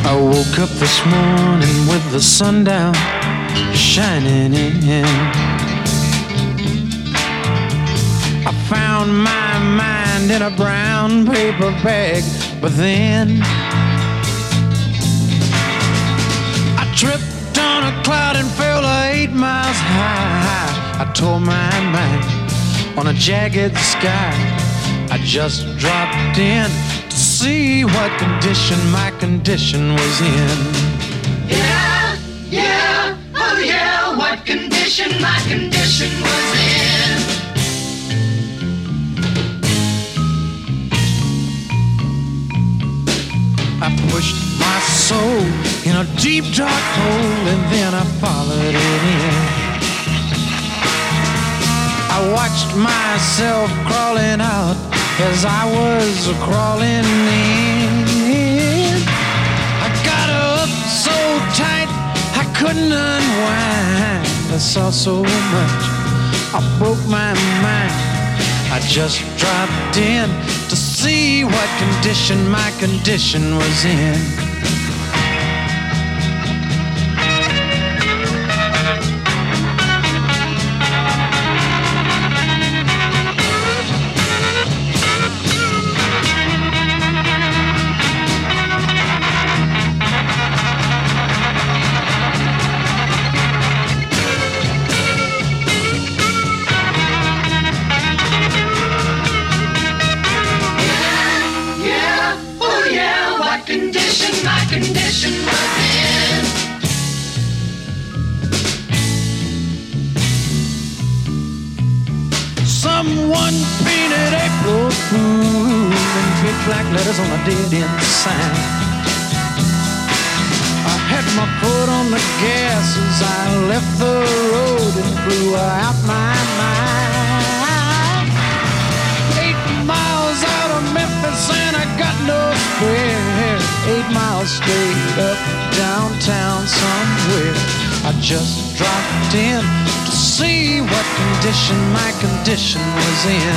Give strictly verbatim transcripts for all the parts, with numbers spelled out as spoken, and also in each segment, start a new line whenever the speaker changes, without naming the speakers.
I woke up this morning with the sun down shining in. I found my mind in a brown paper bag, but then I tripped on a cloud and fell eight miles high. I tore my mind on a jagged sky. I just dropped in to see what condition my condition was in.
Yeah, yeah, oh yeah, what condition my condition was in.
I pushed my soul in a deep dark hole and then I followed it in. I watched myself crawling out as I was crawling in. I got up so tight I couldn't unwind. I saw so much, I broke my mind. I just dropped in to see what condition my condition was in.
Condition my condition was in.
Someone painted April Fool in big black letters on a dead-end sign. I had my foot on the gas as I left the road and blew out my mind. Eight miles out of Memphis and I got no spare. Eight miles straight up downtown somewhere. I just dropped in to see what condition my condition was in.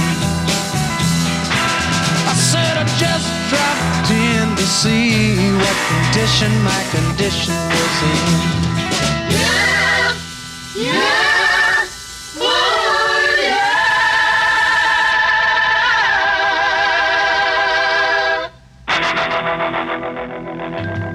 I said I just dropped in to see what condition my condition was in.
Yeah, yeah, oh yeah.